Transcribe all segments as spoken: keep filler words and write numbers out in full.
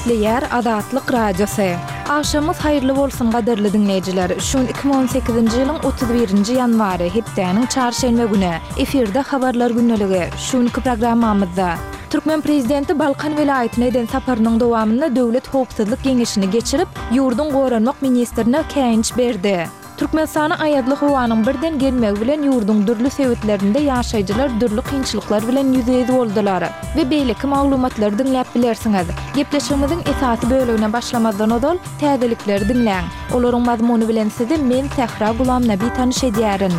Esliyer Adatlyk Radiosu. Akşamyz hayrly bolsun gaderli dinleyijiler. Şun iki bin on sekizinji ýylyň otuz birinji ýanwary hepdeniň çarşembe güni efirde habarlar günneligi. Şunky programmamyzda Türkmen prezidenti Balkan welaýatyna eden saparynyň dowamynda döwlet howpsuzlyk geňeşini geçirip, ýurdun goranmak ministrine käýinç berdi. Türkmenistana aýadly howanyň birden gelmegi bilen ýurdun dürli sebäplerinde ýaşaýjylar dürli kynçylyklar bilen ýüzeye boldylar we beýleki maglumatlary dinläp bilersiňiz. Gepleşigimiziň esasy bölügine başlamazdan odal täzelikleri dinläň. Olaryň mazmuny bilen sizi men Sehra Gulamnaby tanyş edýärin.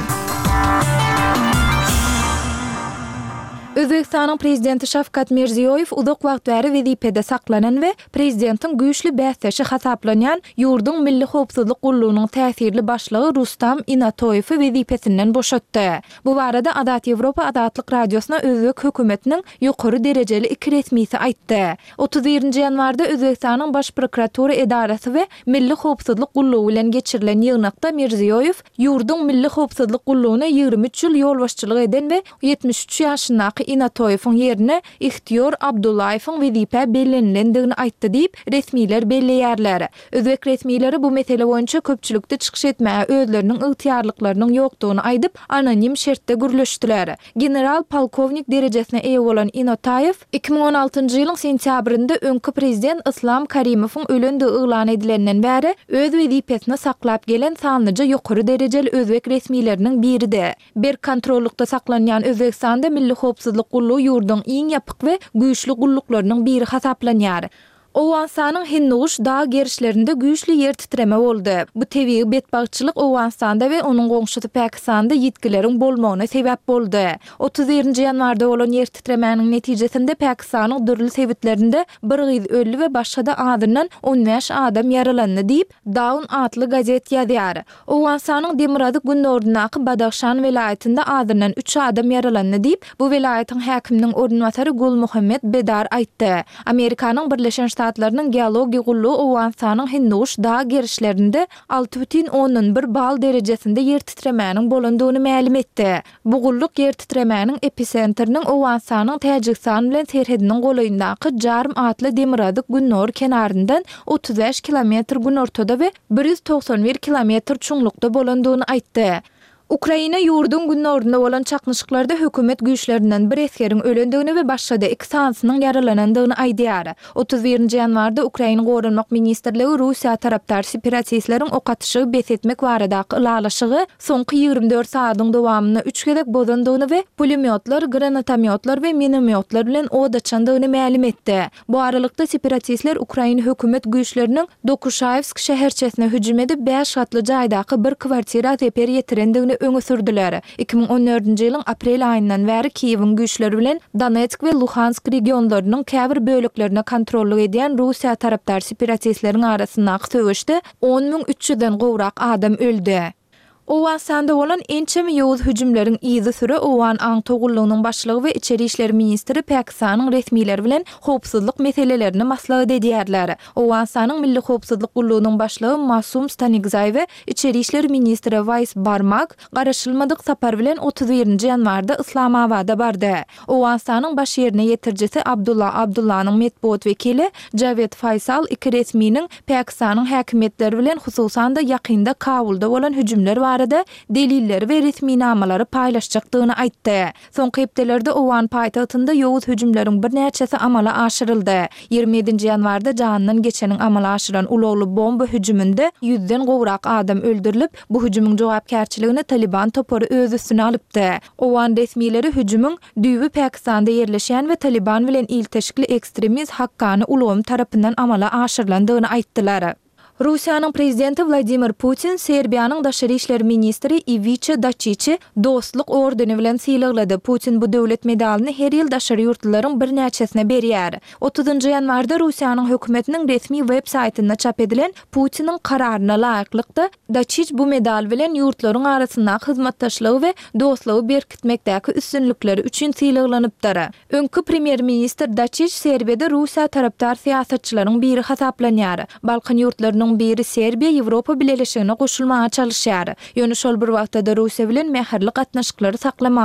Özbekistanyň prezidenti Şavkat Mirziýoýew uzak wagt bäri wezipede saklanan we prezidentiň güýçli bäsdeşi hasaplanýan ýurdun milli howpsuzlyk gullugynyň täsirli başlygy Rustam Inatoýew wezipesinden boşatdy. Bu barada Adat Ýewropa Adatlyk Radiosyna Özbek hökümetiniň ýokary derejeli iki resmisi aýtdy. otuz birinji ýanwarda Özbekistanyň baş prokuratura edarasy we milli howpsuzlyk gullugy bilen geçirilen ýygnakda Mirziýoýew ýurdun milli howpsuzlyk gullugyna ýygrimi üç ýyl ýolbaşçylyk eden we ýetmiş üç ýaşyndaky Inatoýewiň ýerine Ihtiyor Abdullaýewiň wezipe bellenlendigini aýtdy diýip resmiler belleýärler. Özbek resmileri bu mesele boýunça köpçülükde çykyş etmäge özleriniň ygtyýarlyklarynyň ýokdugyny aýdyp anonim şertde gürleşdiler. General polkovnik derejesine eýe bolan Inatoýew iki bin on altynjy ýylyň sentýabrynda öňkü prezident Islom Karimowyň ölendigi yglan edilenden bäri öz wezipesini saklap gelen sanlyca ýokary derejeli özbek resmileriniň biridir. Ber kontrollukda saklanýan Özbekistanda milli howpsuzlyk gullugy ýurdun iň ýapyk we güýçli gulluklarynyň biri hasaplanýar. Owganstanyň Hinnuş dağı gerişlerinde güýçli ýer titreme boldy. Bu tebii betbagçylyk Owganstanda we onuň goňşusy Pakistanda ýetkileriň bolmagyna sebäp boldy. otuz birinji ýanwarda bolan ýer titremeniň netijesinde Pakistanyň dürli sebitlerinde bir gyz öldü we başga-da adından on beş adam ýaralandy diýip Dawn adly gazet ýazýar. Owganstanyň Demirady günnordunaky Badaxşan welaýatynda adından üç adam ýaralandy diýip bu welaýatyň häkiminiň ornwatary Gul Muhammed Bedar aýtdy. Amerikanyň Birleşen Ştatlarynyň geologiýa gullugy Owganstanyň Hinnuş dağı gerişlerinde alty бүтүn onuň bir bal derejesinde ýer titremeniň bolandygyny ma'lum etdi. Bu gulluk ýer titremeniň episentriniň Owganstanyň Täjikistan bilen serhediniň golaýyndaky Jarm adly Demirady günnor kenaryndan otuz beş kilometr günortada we bir ýüz toksan bir kilometr çuňlukda bolandygyny aýtdy. Ukraina ýurdun günnorunda bolan çaknyşyklarda hökümet güýçlerinden bir eskeriň ölendigini we başga-da iki sansynyň ýaralanandygyny aýdýar. otuz birinji ýanwarda Ukraina Goranmak ministrligi Russiýa tarapdar separatistleriň ok atýşy besetmek baradaky ýalaşygy soňky ýygrimi dört saatyň dowamyna üç gezek bozandygyny we pulemyotlar, granatomyotlar we minomyotlar bilen od açandygyny ma'lum etdi. Bu aralykda separatistler Ukraina hökümet güýçleriniň Dokushayevsk şäherçesine hüjüm edip beş gatly jaýdaky bir kwartira teper ýetirendigini öňe sürdüler. iki bin on dördünji ýylyň aprel aýyndan bäri Kiýewiň güýçleri bilen Donetsk we Luhansk regionlarynyň käbir böleklerine kontrolly edýän Russiýa tarapdar separatistleriň arasyndaky söwüşde on miň üç ýüzden gowrak adam öldü. Owganstanda bolan ençemi ýowuz hüjümleriň izi süre Owan aň togullugynyň başlygy we içeri işler ministri Pakistanyň resmileri bilen howpsuzlyk meselelerini maslahat edýärler. Owganstanyň milli howpsuzlyk gullugynyň başlygy Masum Stanigzay we içeri işler ministri Vays Barmak garaşylmadyk sapar bilen otuz birinji ýanwarda Islamabada bardy. Owganstanyň baş ýerine ýetirjisi Abdullah Abdullah'nyň medpuat wekili Javed Faysal iki resminiň Pakistanyň häkimetleri bilen hususan da ýakynda Kabulda bolan hüjümler var arada delilleri we resminamalary paýlaşjakdygyny aýtdy. Soňky hepdelerde Owan paýtagtynda ýowuz hüjümleriň bir näçesi amala aşyryldy. ýygrimi ýedinji ýanwarda janynyň geçeniň amala aşyran ulagly bomba hüjüminde ýüzden gowrak adam öldürilip, bu hüjümüň jogapkärçiligini Taliban topary öz üstüne alypdy. Owan resmileri hüjümüň düýbi Pakistanda ýerleşýän we Taliban bilen ilteşikli ekstremist Haqqani ulagym tarapyndan amala aşyrylandygyny aýtdylar. Russiýanyň prezidenti Vladimir Putin Serbiýanyň daşary işler ministri Ivica Dačić dostluk ordeni bilen sylaglady. Putin bu döwlet medalyny her ýyl daşary ýurtlaryň bir näçesine berýär. otuzynjy ýanwarda Russiýanyň hökümetiniň resmi web saýtynda çap edilen Putiniň kararyna laýyklykda Dačić bu medal bilen ýurtlaryň arasynda hyzmatdaşlygy we dostlugy berkitmekdäki üstünlikleri üçin sylaglanypdyr. Öňkü premier ministr Dačić Serbiýada Russiýa tarapdar siýasatçylaryň biri hasaplanýar. Balkan ýurtlarynyň biri Serbiýa Ýewropa bileşigine goşulmaga çalışýar. Ýöne şol bir wagtda Russiýa bilen mäherli gatnaşyklary saklama